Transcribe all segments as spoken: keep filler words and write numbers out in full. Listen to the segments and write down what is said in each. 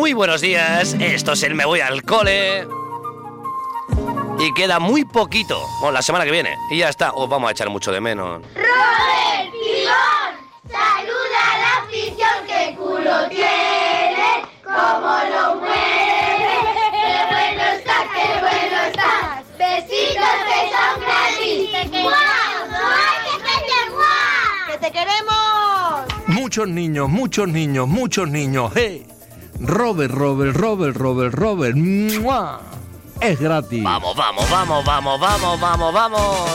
Muy buenos días, esto es el Me Voy al Cole. Y queda muy poquito, bueno, la semana que viene. Y ya está, os vamos a echar mucho de menos. ¡Robert Pilón! ¡Saluda a la afición que culo tiene! ¡Cómo lo mueve! ¡Qué bueno está, qué bueno está! ¡Besitos que son gratis! ¡Guau! ¡Guau! ¡Que guau! ¡Que te queremos! Muchos niños, muchos niños, muchos niños. ¡Hey! Robert, Robert, Robert, Robert, Robert. ¡Mua! Es gratis. Vamos, vamos, vamos, vamos, vamos, vamos, vamos.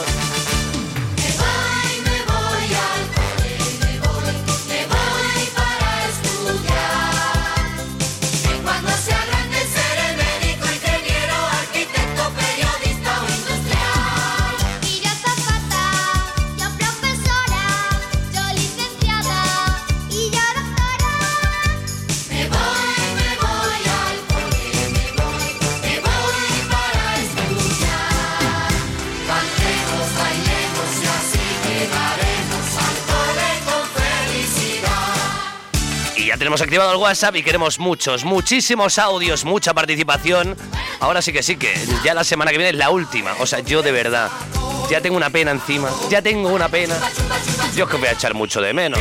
Ya tenemos activado el WhatsApp y queremos muchos, muchísimos audios, mucha participación. Ahora sí que sí, que ya la semana que viene es la última. O sea, yo de verdad, ya tengo una pena encima. Ya tengo una pena. Yo es que voy a echar mucho de menos.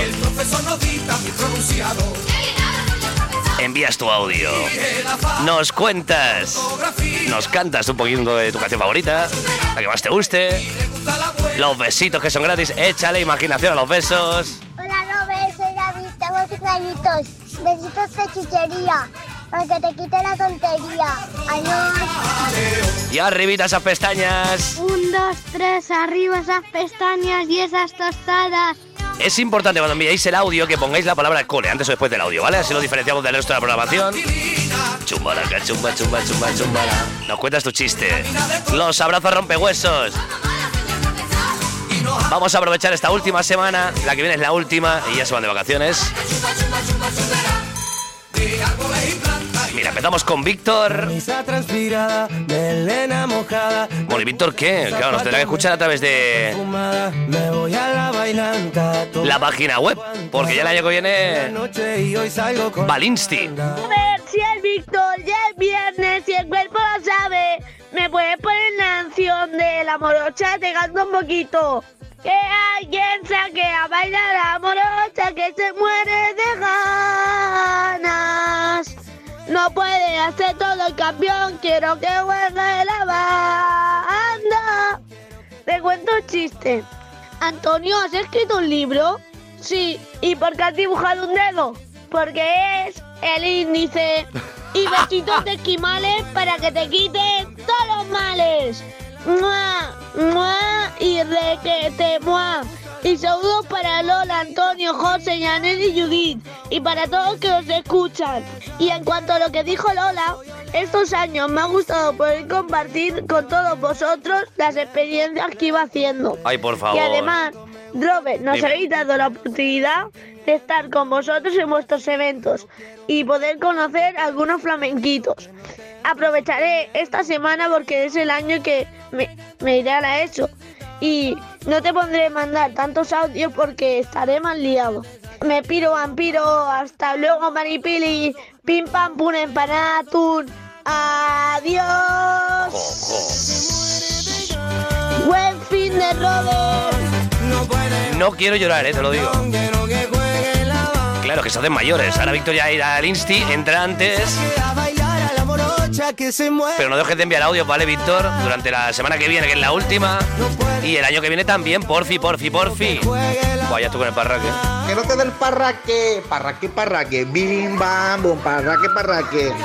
Envías tu audio. Nos cuentas. Nos cantas un poquito de tu canción favorita. La que más te guste. Los besitos que son gratis. Échale imaginación a los besos. Hola Robert, soy David, tengo cinco añitos. Besitos de chuchería, para que te quite la tontería. Adiós. Y arribita esas pestañas. Un, dos, tres, arriba esas pestañas y esas tostadas. Es importante cuando enviáis el audio que pongáis la palabra cole antes o después del audio, ¿vale? Así lo diferenciamos del resto de la programación. Chumbalaca, chumba, chumba, chumba, chumbala. Nos cuentas tu chiste. Los abrazos rompehuesos. Vamos a aprovechar esta última semana. La que viene es la última y ya se van de vacaciones. Mira, empezamos con Víctor. Bueno, ¿y Víctor qué? Claro, nos tendrá que escuchar a través de la página web, porque ya el año que viene Balinsti. A ver, si es Víctor, ya es viernes y el cuerpo lo sabe. ¿Me puedes poner la canción de La Morocha? Te canto un poquito. Que alguien saque a bailar a la morocha que se muere de ganas. No puede hacer todo el campeón, quiero que juegue la banda. Te cuento un chiste. Antonio, ¿has escrito un libro? Sí. ¿Y por qué has dibujado un dedo? Porque es el índice. Y besitos de esquimales para que te quiten todos los males. ¡Mua! ¡Mua! Y requete, ¡mua! Y saludos para Lola, Antonio, José, Janet y Judith. Y para todos que os escuchan. Y en cuanto a lo que dijo Lola, estos años me ha gustado poder compartir con todos vosotros las experiencias que iba haciendo. Ay, por favor. Y además, Robert, nos Dime. habéis dado la oportunidad de estar con vosotros en vuestros eventos y poder conocer algunos flamenquitos. Aprovecharé esta semana porque es el año que me, me iré a la ESO y no te pondré a mandar tantos audios porque estaré más liado. Me piro, vampiro, hasta luego Maripili, pim pam pum empanada atún, adiós. Buen fin de Robert. No quiero llorar, eh, te lo digo. Claro, que se hacen mayores. Ahora Víctor ya irá al Insti, entra antes. Pero no dejes de enviar audio, ¿vale, Víctor? Durante la semana que viene, que es la última. Y el año que viene también, porfi, porfi, porfi. Vaya tú con el parraque. Que no te dé el parraque, parraque, parraque, bim, bam, bum, parraque, parraque.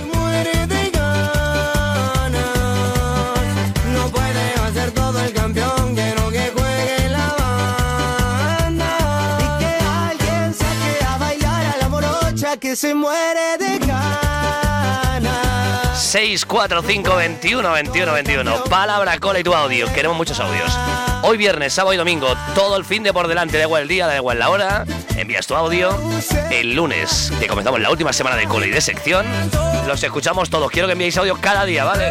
No puede hacer todo el campeón, quiero que juegue la banda. Y que alguien saque a bailar a la morocha que se muere de ganas. seis cuatro cinco veintiuno veintiuno veintiuno. Palabra cola y tu audio. Queremos muchos audios. Hoy viernes, sábado y domingo, todo el fin de por delante. Da igual el día, da igual la hora. Envías tu audio. El lunes, que comenzamos la última semana de cola y de sección, los escuchamos todos. Quiero que enviéis audio cada día, ¿vale?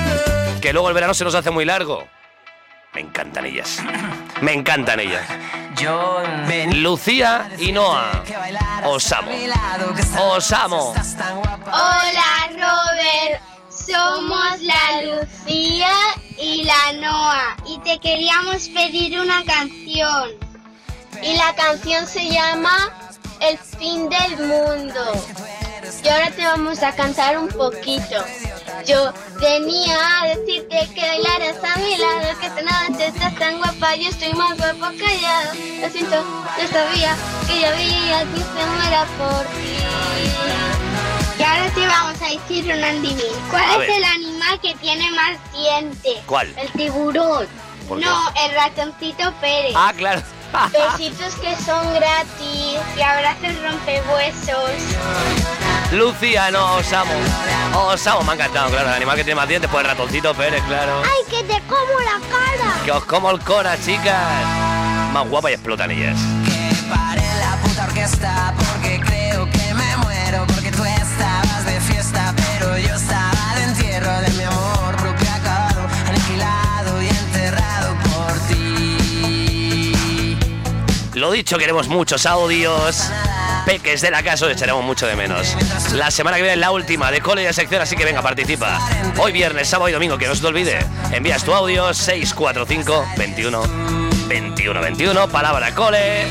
Que luego el verano se nos hace muy largo. Me encantan ellas. Me encantan ellas. Lucía y Noa. Os amo. Os amo. Hola, Robert. Somos la Lucía y la Noa y te queríamos pedir una canción. Y la canción se llama El fin del mundo. Y ahora te vamos a cantar un poquito. Yo venía a decirte que bailaras a mi lado, que esta noche estás tan guapa, yo estoy más guapo callado. Lo siento, yo sabía que ya había quien se muera por ti. Y ahora te vamos a decir un adivinio. ¿Cuál es el animal que tiene más dientes? ¿Cuál? El tiburón. ¿Por qué? No, el ratoncito Pérez. Ah, claro. Besitos que son gratis y abrazos rompehuesos. Lucía, no, os amo. Os amo, me ha encantado, claro. El animal que tiene más dientes, pues el ratoncito Pérez, claro. ¡Ay, que te como la cara! Que os como el cora, chicas. Más guapa y explotan ellas. Que pare la puta orquesta porque creo que me muero, porque tú estabas de fiesta pero yo estaba de entierro de mi amor propio acabado, aniquilado y enterrado por ti. Lo dicho, queremos muchos audios. Peques de la casa, os echaremos mucho de menos. La semana que viene es la última de cole y de sección, así que venga, participa. Hoy viernes, sábado y domingo, que no se te olvide. Envías tu audio seis cuatro cinco, veintiuno, veintiuno, veintiuno, palabra cole.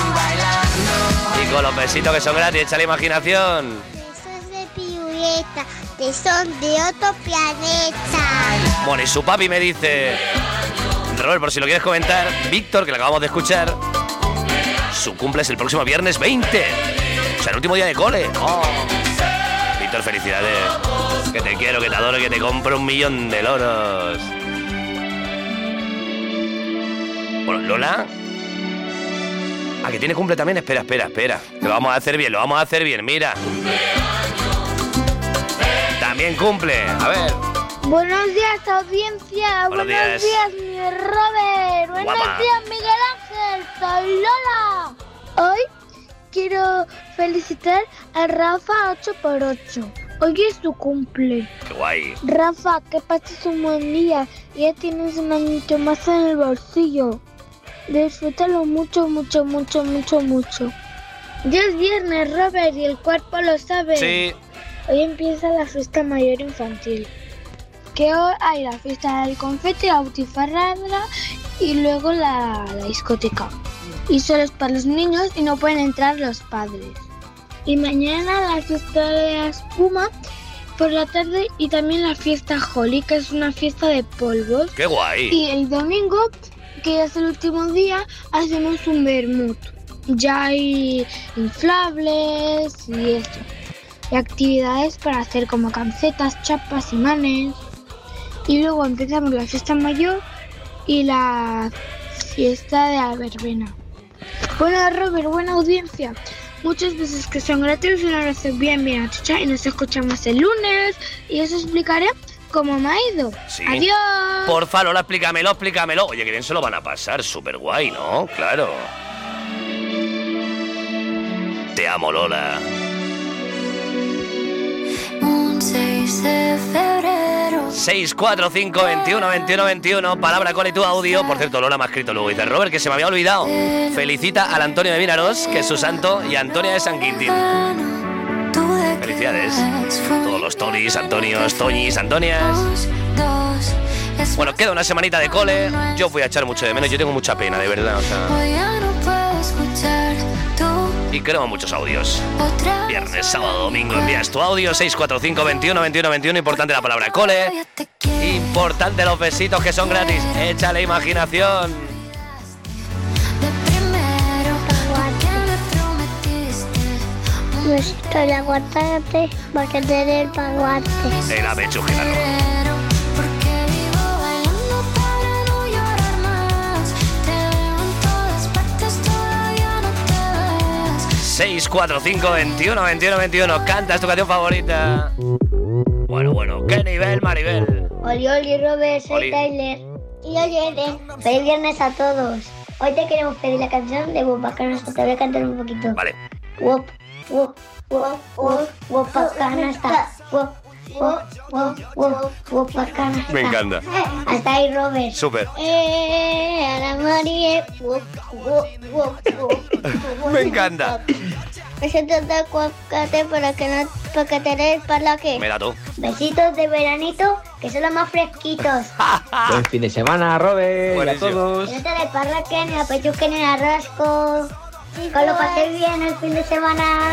Y con los besitos que son gratis, echa la imaginación. Besos de piruleta, que son de otro planeta. Bueno, y su papi me dice... Robert, por si lo quieres comentar, Víctor, que lo acabamos de escuchar, su cumple es el próximo viernes veinte. O sea, el último día de cole. Oh. Víctor, felicidades. Que te quiero, que te adoro, que te compro un millón de loros. Bueno, Lola... Ah, que tiene cumple también. Espera, espera, espera. Lo vamos a hacer bien, lo vamos a hacer bien. Mira. También cumple. A ver. Buenos días, audiencia. Buenos Buenos días. días, mi Robert. Buenos Guapa. días, Miguel Ángel. Soy Lola. Hoy quiero felicitar a Rafa ocho por ocho. Hoy es su cumple. Qué guay. Rafa, que pases un buen día. Ya tienes un añito más en el bolsillo. Disfrútalo mucho, mucho, mucho, mucho, mucho. Ya es viernes, Robert, y el cuerpo lo sabe. Sí. Hoy empieza la fiesta mayor infantil. Que hoy hay la fiesta del confeti, la butifarrada y luego la, la discoteca. Y solo es para los niños y no pueden entrar los padres. Y mañana la fiesta de la espuma por la tarde y también la fiesta Holly, que es una fiesta de polvos. Qué guay. Y el domingo, que ya es el último día, hacemos un vermut. Ya hay inflables y esto. Y actividades para hacer como camisetas, chapas, imanes. Y luego empezamos la fiesta mayor y la fiesta de la verbena. Bueno, Robert, buena audiencia. Muchas veces que son gratis, un abrazo bien, bien a Chucha y nos escuchamos el lunes. Y os explicaré cómo me ha ido. Sí. Adiós. Porfa, Lola, explícamelo, explícamelo. Oye, que bien se lo van a pasar. Súper guay, ¿no? Claro. Te amo, Lola. Un seis de febrero. seis cuatro cinco, veintiuno, veintiuno, veintiuno. Palabra con y tu audio. Por cierto, Lola me ha escrito luego. Dice, Robert, que se me había olvidado. Felicita al Antonio de Vinaros, que es su santo, y a Antonia de San Quintín. Felicidades. Todos los Tonis, Antonios, Toñis, Antonias. Bueno, queda una semanita de cole. Yo voy a echar mucho de menos. Yo tengo mucha pena, de verdad. O sea... Y queremos muchos audios. Viernes, sábado, domingo envías tu audio seis cuatro cinco, veintiuno, veintiuno, veintiuno. Importante la palabra cole. Importante los besitos que son gratis. Échale imaginación. Me estoy aguantándote porque tener el paguante. En la pechujita, ¿no? seis cuatro cinco, veintiuno, veintiuno, veintiuno. Cantas tu canción favorita. Bueno, bueno, qué nivel, Maribel. Oli, oli, Robert, soy Oli. Tyler. Y oli, Eden. Feliz viernes a todos. Hoy te queremos pedir la canción de Wopacanasta. Te voy a cantar un poquito. Vale. Wop, wop, wop, wop, Wopacanasta. Wop, Wow, wow, wow, wow, bacana. Me encanta. Hasta ahí, Robert. Súper. Eh, Ana María. Wow, wow, wow, wow. Me encanta. Me siento de aguacate para que no, para que te des para que. Me da tú. Besitos de veranito, que son los más fresquitos. Buen fin de semana, Robert, y a Buenísimo. todos. Que no te des para que ni la pechuque ni el arrasco. Que lo paséis bien el fin de semana.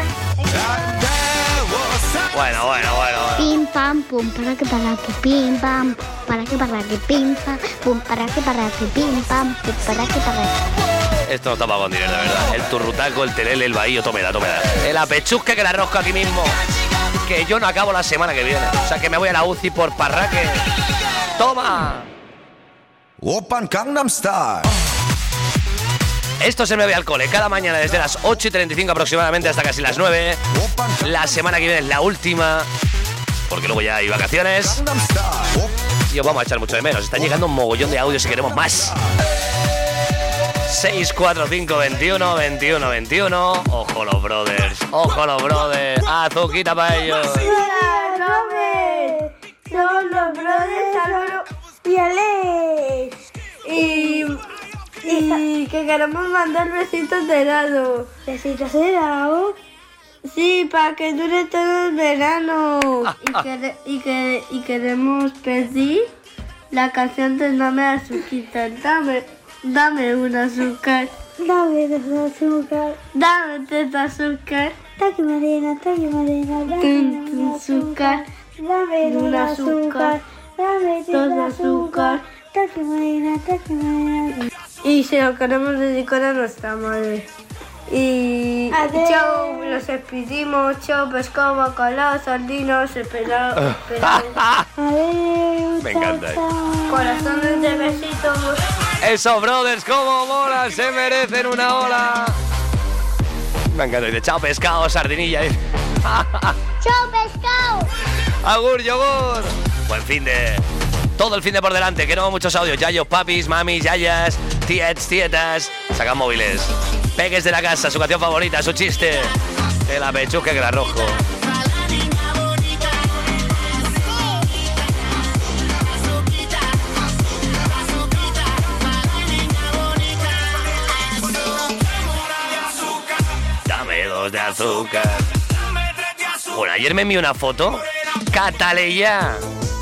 Bueno, bueno, bueno. bueno. Pim pam pum para que para que pim pam para que para que pim pam pum para que para que pim pam pum para que para que. Esto no está para condicionar, de verdad. El turrutaco, el telele, el bahío, tómela, tómela. El apechusque que la rosco aquí mismo. Que yo no acabo la semana que viene. O sea que me voy a la U C I por parraque. ¡Toma! Open Gangnam Style. Esto se me ve al cole cada mañana desde las ocho y treinta y cinco aproximadamente hasta casi las nueve. La semana que viene es la última, porque luego ya hay vacaciones. Y os vamos a echar mucho de menos. Están llegando un mogollón de audios y queremos más. seis cuatro cinco veintiuno veintiuno veintiuno. Ojo los brothers, ojo los brothers. Azuquita para ellos. Hola, Robert. Somos los brothers Álvaro y Alex. Y, y que queremos mandar besitos de helado. ¿Besitos de helado? Sí, para que dure todo el verano. Y, quere- y, que- y queremos pedir la canción de Dame Azuquita. Dame, dame un azúcar. Dame un azúcar. Dame tres azúcar. Taqui Marina, taqui Marina, dame un azúcar. Dame un azúcar. Dame todo azúcar. Taqui Marina, taqui Marina. Y se lo queremos dedicar a nuestra madre. Y chao, los despedimos, chao, pescado, bacalao, sardinas, pelado, Me encanta. corazones de besitos. Esos brothers como molan, se merecen una ola. Me encanta. Dice, chao pescado, sardinilla. ¡Chao, pescado! Agur, yogur. Buen fin de... Todo el fin de por delante. Queremos muchos audios. Yayos, papis, mamis, yayas, tiets, tietas. Sacan móviles. Peques de la casa, su canción favorita, su chiste. El apechusque que la rojo. Dame dos de azúcar. Bueno, ayer me envió una foto. Cataleya.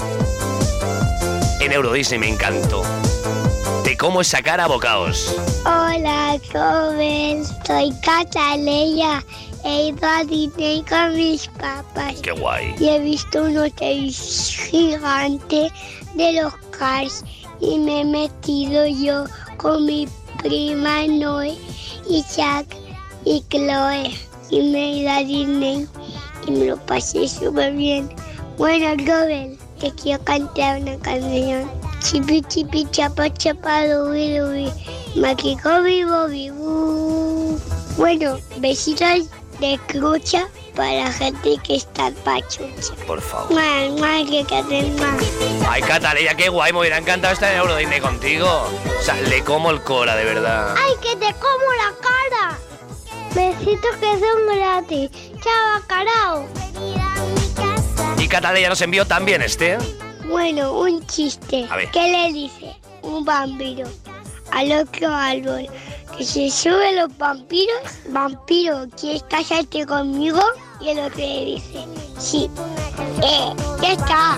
En Euro Disney me encantó. De cómo es sacar a bocaos. Hola, joven. Soy Cataleya. He ido a Disney con mis papás. Qué guay. Y he visto un hotel gigante de los Cars. Y me he metido yo con mi prima Noé y Jack y Chloe. Y me he ido a Disney y me lo pasé súper bien. Bueno, joven, te quiero cantar una canción. Chipi chipi chapa chapa dubi dubi. Maquico vivo vivo. Bueno, besitos de crucha para la gente que está pachucha. Por favor. Mua, mua, que caten más. Ay, Cataleya, qué guay. Me hubiera encantado estar en Euro Disney contigo. O sea, le como el cola, de verdad. ¡Ay, que te como la cara! Besitos que son gratis. Chao, carao. Y Cataleya nos envió también este. Bueno, un chiste. A ver. ¿Qué le dice un vampiro al otro árbol? Que se suben los vampiros. Vampiro, ¿quieres casarte conmigo? Y el otro le dice, sí. Eh, ya está.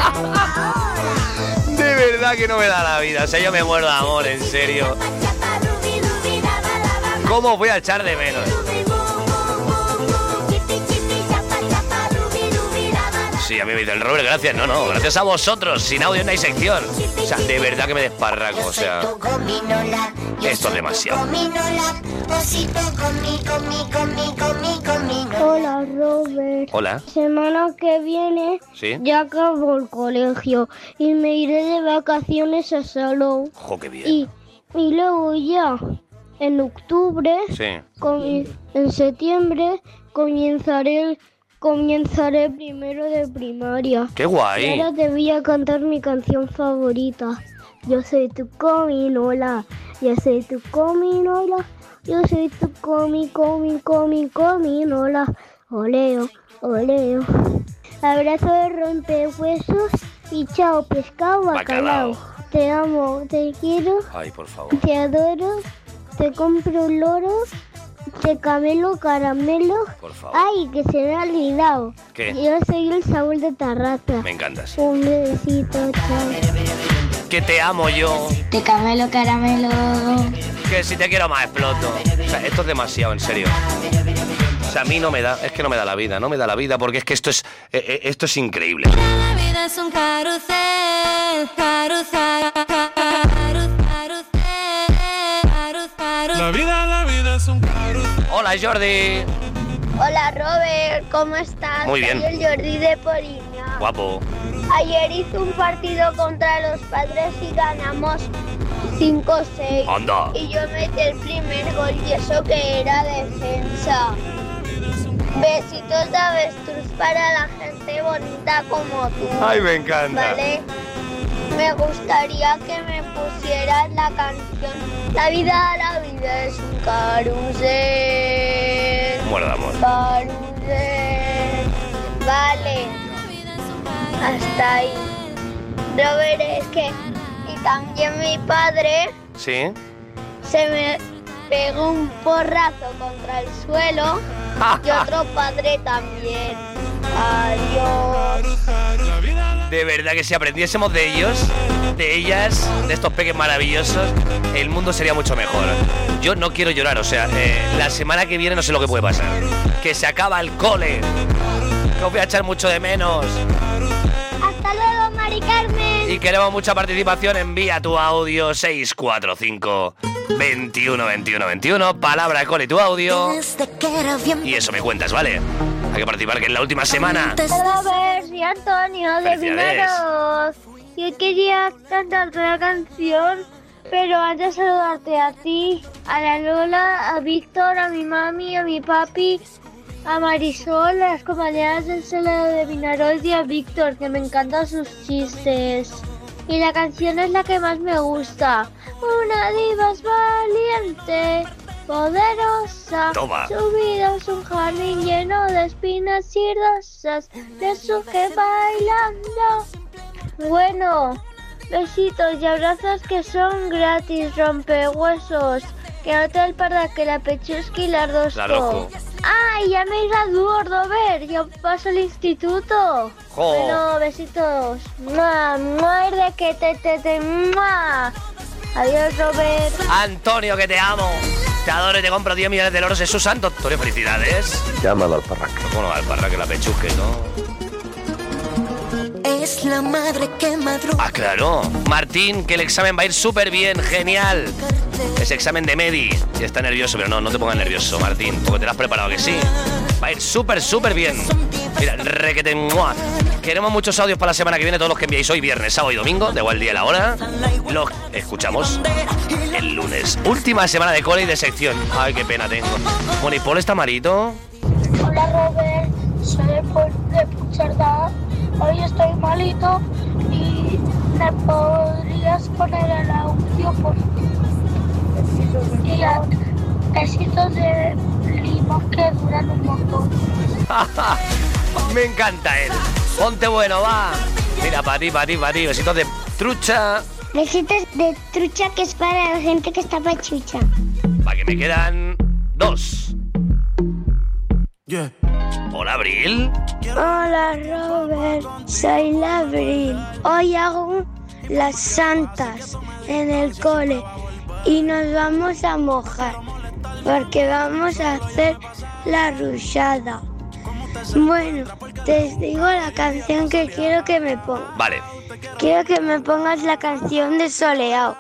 De verdad que no me da la vida. O sea, yo me muero de amor, en serio. ¿Cómo voy a echar de menos? Sí, a mí me dicen, Robert, gracias. No, no, gracias a vosotros. Sin audio no hay sección. O sea, de verdad que me desparraco. O sea, esto es demasiado. Hola, Robert. Hola. Semana que viene ¿Sí? ya acabo el colegio y me iré de vacaciones a Salou. Jo, qué bien. Y, y luego ya, en octubre, Sí. comi- en septiembre, comenzaré el Comenzaré primero de primaria. Qué guay. Y ahora te voy a cantar mi canción favorita. Yo soy tu cominola, yo soy tu cominola, yo soy tu comi, comi, comi, cominola. Oleo, oleo. Abrazo de rompehuesos y chao, pescado, bacalao. Bacalao. Te amo, te quiero, Ay, por favor. te adoro, te compro un loro, te camelo caramelo. Por favor. Ay, que se me ha olvidado. ¿Qué? Yo soy el sabor de Tarrata. Me encantas. Un besito, chao. Que te amo yo. Te camelo caramelo. Que si te quiero más exploto. O sea, esto es demasiado, en serio. O sea, a mí no me da, es que no me da la vida, no me da la vida, porque es que esto es, eh, eh, esto es increíble. La vida es un carrusel, carrusel, carrusel, carrusel. La vida, la vida es un carrusel. Hola, Jordi. Hola Robert, ¿cómo estás? Muy bien. Soy el Jordi de Poliña. Guapo. Ayer hice un partido contra los Padres y ganamos cinco seis. Anda. Y yo metí el primer gol y eso que era defensa. Besitos de avestruz para la gente bonita como tú. Ay, me encanta. ¿Vale? Me gustaría que me pusieras la canción La vida, la vida es un carrusel. Muero de amor. Carrusel. Vale. Hasta ahí. Robert, es que... Y también mi padre ¿Sí? se me pegó un porrazo contra el suelo y otro padre también. Adiós. De verdad que si aprendiésemos de ellos, de ellas, de estos peques maravillosos, el mundo sería mucho mejor. Yo no quiero llorar, o sea, eh, la semana que viene no sé lo que puede pasar. Que se acaba el cole. Que os voy a echar mucho de menos. Hasta luego, Mari Carmen. Y queremos mucha participación. Envía tu audio seis cuatro cinco, veintiuno, veintiuno, veintiuno. Palabra cole tu audio. Y eso me cuentas, ¿vale? Hay que participar, que es la última semana. Robert, soy Antonio de Felicidades. Vimeros. Yo quería cantarte la canción, pero antes saludarte a ti, a la Lola, a Víctor, a mi mami, a mi papi, a Marisol, a las compañeras del Salado de Vinaroz y a Víctor, que me encantan sus chistes. Y la canción es la que más me gusta. Una diva es valiente, poderosa. Toma. Su vida es un jardín lleno de espinas y rosas. De su que bailando. Bueno, besitos y abrazos que son gratis, rompehuesos. Que no te para que la pechusqui y la rosco. La rojo. ¡Ay, ya me graduó, Robert! Ya paso al instituto. Jo. Bueno, besitos. ¡Mua! ¡Mua! De que te, te, te, ¡mua! Adiós, Robert. Antonio, que te amo. Te adoro y te compro diez millones de loros. Es su santo. Antonio, felicidades. Llámalo al parraque. Bueno, al parraque, la pechusque, ¿no? Es la madre que madruga. Ah, claro. Martín, que el examen va a ir súper bien. Genial. Ese examen de Medi. Ya está nervioso, pero no, no te pongas nervioso, Martín, porque te lo has preparado, que sí. Va a ir súper, súper bien. Mira, requete, ¡mua! Queremos muchos audios para la semana que viene. Todos los que enviáis hoy, viernes, sábado y domingo, de igual el día y la hora. Los escuchamos el lunes. Última semana de cole y de sección. Ay, qué pena tengo. Bueno, ¿y Paul está malito? Hola, Robert. Soy Paul de Puigcerdá. Hoy estoy malito y me podrías poner el audio, por favor. Y a besitos de limón que duran un montón. Me encanta él. Ponte bueno, va. Mira, para ti, para ti, para ti. Besitos de trucha. Besitos de trucha que es para la gente que está pachucha. Va, que me quedan dos. Yeah. Hola, Abril. Hola, Robert. Soy la Abril. Hoy hago las santas en el cole y nos vamos a mojar porque vamos a hacer la rushada. Bueno, te digo la canción que quiero que me pongas. Vale. Quiero que me pongas la canción de Soleado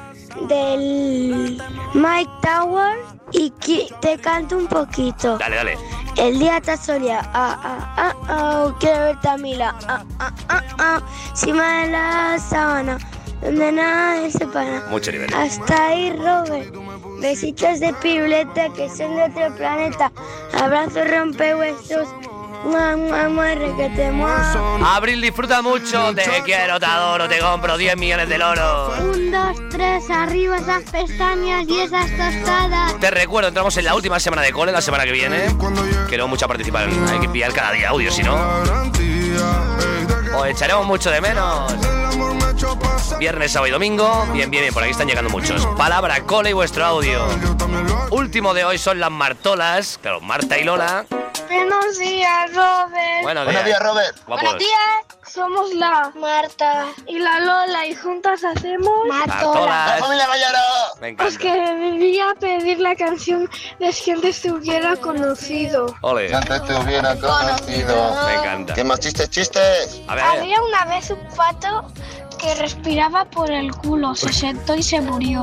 del Mike Tower y que te canto un poquito. Dale, dale. El día está soleado, ah, ah, ah, ah, quiero verte a mi lado, ah, ah, ah, ah, encima de la sábana, donde nada se separa. Mucho nivel. Hasta ahí, Robert. Besitos de piruleta que son de otro planeta. Abrazos rompehuesos. Mua, mua, mua, requete, mua. Abril, disfruta mucho. Te quiero, te adoro, te compro diez millones de loros. Un, dos, tres, arriba esas pestañas y esas tostadas. Te recuerdo, entramos en la última semana de cole, la semana que viene. Queremos mucha participación. Hay que enviar cada día audio, si no. Os echaremos mucho de menos. Viernes, sábado y domingo. Bien, bien, bien, por aquí están llegando muchos. Palabra, cole y vuestro audio. Último de hoy son las Martolas. Claro, Marta y Lola. Buenos días, Robert. Buenos días, Buenos días, Robert. Guapos. Buenos días. Somos la Marta y la Lola y juntas hacemos Martolas. ¡La familia Bayaro! Me encanta. Pues quería pedir la canción de Si antes te hubiera conocido. Ole. Si antes te hubiera conocido. Me encanta. ¿Qué más chistes, chistes? A ver, a ver. Había una vez un pato que respiraba por el culo, se sentó y se murió.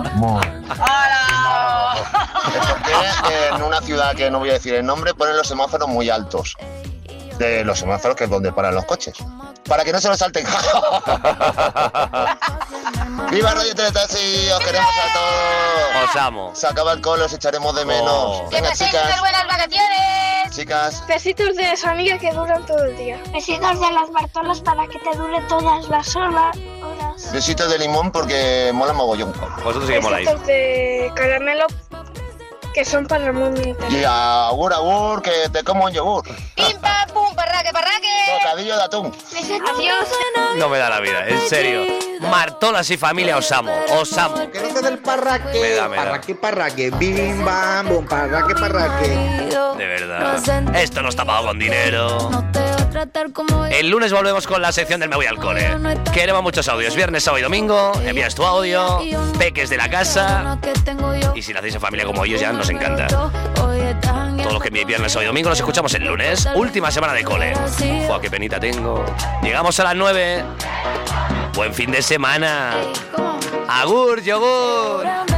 Porque en una ciudad que no voy a decir el nombre ponen los semáforos muy altos. De los semáforos que es donde paran los coches. Para que no se los salten. ¡Viva Radio Teletaxi! ¡Os queremos a todos! Os amo. Se acaba el cole, os echaremos de menos. Oh. Venga, chicas. buenas vacaciones! Chicas. Besitos de esa amiga que duran todo el día. Besitos de las Bartolas para que te dure todas las horas. horas. Besitos de limón porque mola mogollón. Vosotros sí que moláis. Besitos de caramelo que son para el mundo entero. Y agur, agur, que te como un yogur. ¡Pim, pam, pum, parraque, parraque! Bocadillo de atún. Adiós. No me da la vida, en serio. Martolas y familia, os amo. Os amo. Que no te dé el parraque. Me da, me da. Parraque, parraque. Bim, bam, bum, parraque, parraque. De verdad. Esto no está pagado con dinero. El lunes volvemos con la sección del Me voy al cole. Queremos muchos audios. Viernes, sábado y domingo. Envías tu audio. Peques de la casa. Y si lo hacéis en familia como ellos, ya nos encanta. Todos los que envíen viernes, sábado y domingo nos escuchamos el lunes. Última semana de cole. Fua, qué penita tengo. Llegamos a las nueve. Buen fin de semana. Agur, yogur.